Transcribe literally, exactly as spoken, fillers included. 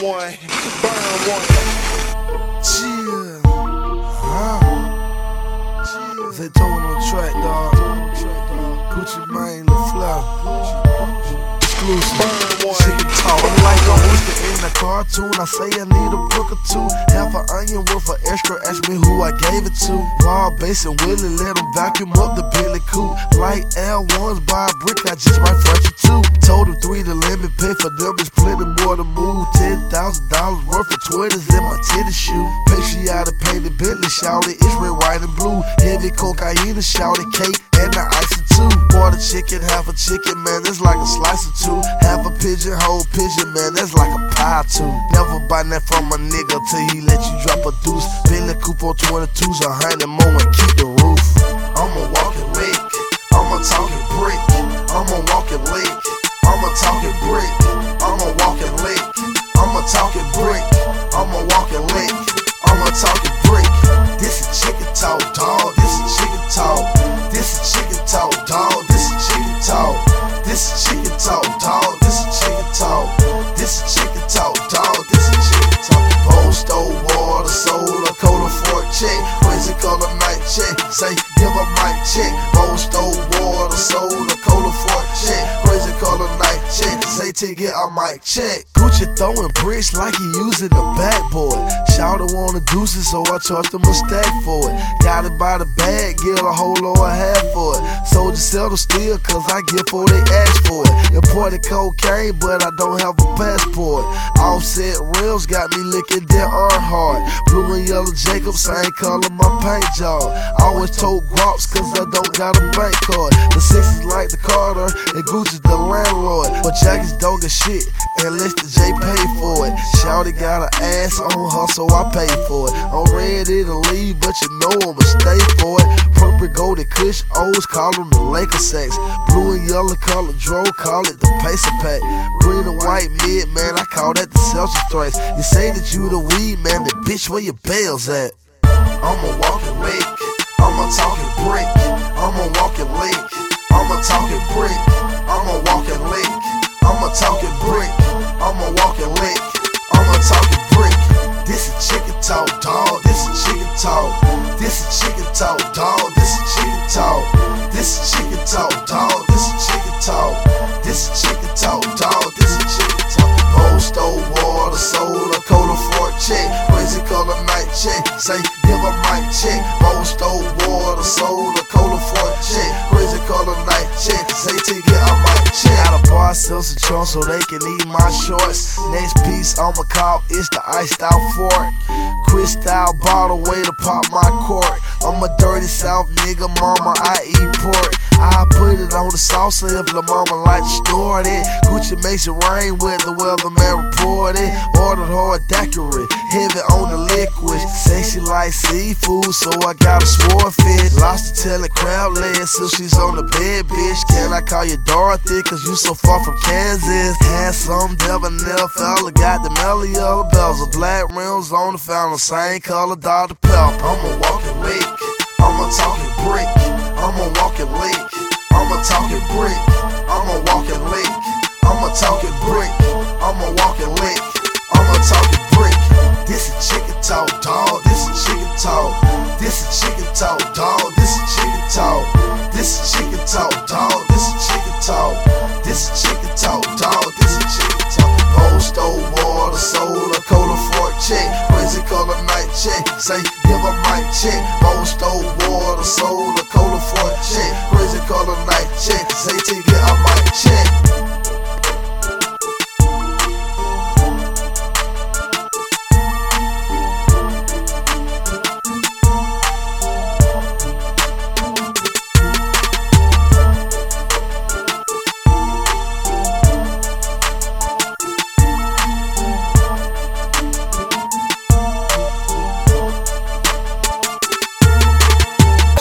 one, burn one. Chill. Huh? Chill. They throwing on track, dog. Gucci Mane, LaFleur. Exclusive. Burn one. Chicken talk. I'm like a rooster in a cartoon. I say I need a book or two. Half an onion worth of extra. Ask me who I gave it to. Raw bass and Willie, let them vacuum up the Billy Coupe. Like L ones by a brick, I just might front you two. Told them three to let me pay for them. It's plenty more to move. Ten thousand dollars worth of twenties in my titty shoe. Patriotic painted Bentley, shouted it's red, white, and blue. Heavy cocaine, shouted cake and the ice too. Quarter chicken, half a chicken, man, that's like a slice or two. Half a pigeon, whole pigeon, man, that's like a pie too. Never buy that from a nigga till he let you drop a deuce. Bentley coupe on twenty-twos, a hundred more and keep the roof. I'm a walking lick, I'm a talking brick. I'm a walking lick, I'm a talking brick. I'm a walking lick, I'm a talking brick. I'm a walking lick, I'm a talking brick. This is chicken talk, dawg. This is chicken talk. This is chicken talk, dawg. This is chicken talk. This is chicken talk, dawg. This is chicken talk. This is chicken talk, dawg. This is chicken talk. Post stole water, soda, cola for a check. Crazy color night check. Say give a mic check. Post stole water, soda, cola for a check. Crazy color night check. Say ticket, I might check. Gucci throwing bricks like he using the backboard. Shouter want the deuces, so I charged him a stack for it. Got it by the bag, get a whole or a half for it. Soldier settle still, cause I get for they ask for it. Imported cocaine, but I don't have a passport. Offset rims got me licking that Earnhardt. Blue and yellow Jacob, same color my paint job. Always told guaps, cause I don't got a bank card. The sixes like the Carter, and Gucci's the landlord. But Jackie's don't get shit, unless the J pay for it. Shouty got an ass on her, so I pay for it. I'm ready to leave, but you know I'ma stay for it. Purple golden kush, O's call them the Laker sex. Blue and yellow color dro, call it the Pacer pack. Green and white mid, man, I call that the Celsius thrice. You say that you the weed, man, the bitch where your bells at? I'm a walking lick, I'm a talking brick. I'm a walking lick, I'm a talking brick. I'm a walking lick, I'm a talking brick. I'm a walking lick, I'm a talking brick. This is chicken talk, dawg. This is chicken talk. This is chicken talk, dawg. This is chicken talk. This is chicken talk, dawg. This is chicken talk. This is chicken talk, dawg. This is chicken talk. Post stole water, soda, cola for a check. Crazy color night check. Say give a mic check. Post stole water, soda, cola for a check. Crazy color night check. Say ticket, I might check. Got a bar, sell some trunks so they can eat my shorts. Next piece I'ma call it's the iced out fork. Crystal bottle way to pop my cork. I'm a dirty South nigga, mama, I eat pork. I put it on the salsa if la mama like to store it. Gucci makes it rain when the weatherman report it. Ordered hard daiquiri, heavy on the liquid. Say she like seafood, so I got a swordfish. Lobster telling crab legs, so she's on the bed, bitch. Can I call you Dorothy, cause you so far from Kansas? Had some debonair fella, got the melody of the bells. Black rims on the fountain, same color, Doctor Pepper. I'm a walking lick, I'm a talking brick. I'm a walking lick, I'm a talking brick. I'm a walking lick, I'm a talking brick. I'm a walking lick, I'm a talking brick. This is chicken talk, dawg. This is chicken talk. This is chicken talk, dawg. This is chicken talk. This is chicken talk, dawg. This is chicken talk. This is chicken talk, dawg. This is chicken talk. Post stole water, soda, cola for a check. Crazy color night check. Say give a mic check. Post stole water, soda, cola for a check.